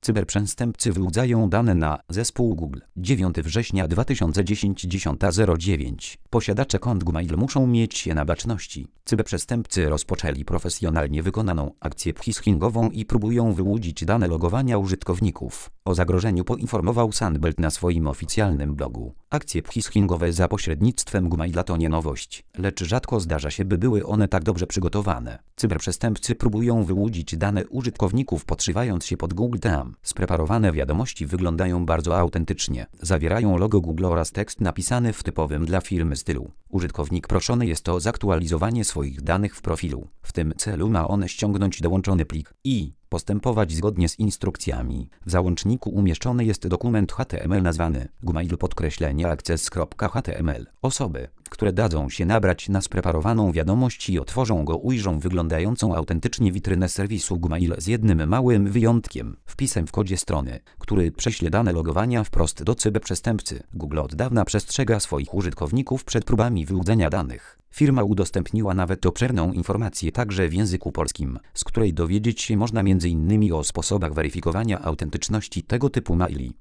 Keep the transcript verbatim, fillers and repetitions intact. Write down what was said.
Cyberprzestępcy wyłudzają dane na zespół Google. dziewiątego września dwa tysiące dziesiątego, dziesiąta zero dziewięć. Posiadacze kont Gmail muszą mieć się na baczności. Cyberprzestępcy rozpoczęli profesjonalnie wykonaną akcję phishingową i próbują wyłudzić dane logowania użytkowników. O zagrożeniu poinformował Sunbelt na swoim oficjalnym blogu. Akcje phishingowe za pośrednictwem Gmaila to nie nowość, lecz rzadko zdarza się, by były one tak dobrze przygotowane. Cyberprzestępcy próbują wyłudzić dane użytkowników, podszywając się pod Google Team. Spreparowane wiadomości wyglądają bardzo autentycznie. Zawierają logo Google oraz tekst napisany w typowym dla firmy stylu. Użytkownik proszony jest o zaktualizowanie swoich danych w profilu. W tym celu ma on ściągnąć dołączony plik i postępować zgodnie z instrukcjami. W załączniku umieszczony jest dokument H T M L nazwany Gmail podkreślenie access kropka h t m l. Osoby, które dadzą się nabrać na spreparowaną wiadomość i otworzą go, ujrzą wyglądającą autentycznie witrynę serwisu Gmail z jednym małym wyjątkiem. Wpisem w kodzie strony, który prześle dane logowania wprost do cyberprzestępcy. Google od dawna przestrzega swoich użytkowników przed próbami wyłudzenia danych. Firma udostępniła nawet obszerną informację także w języku polskim, z której dowiedzieć się można między innymi o sposobach weryfikowania autentyczności tego typu maili.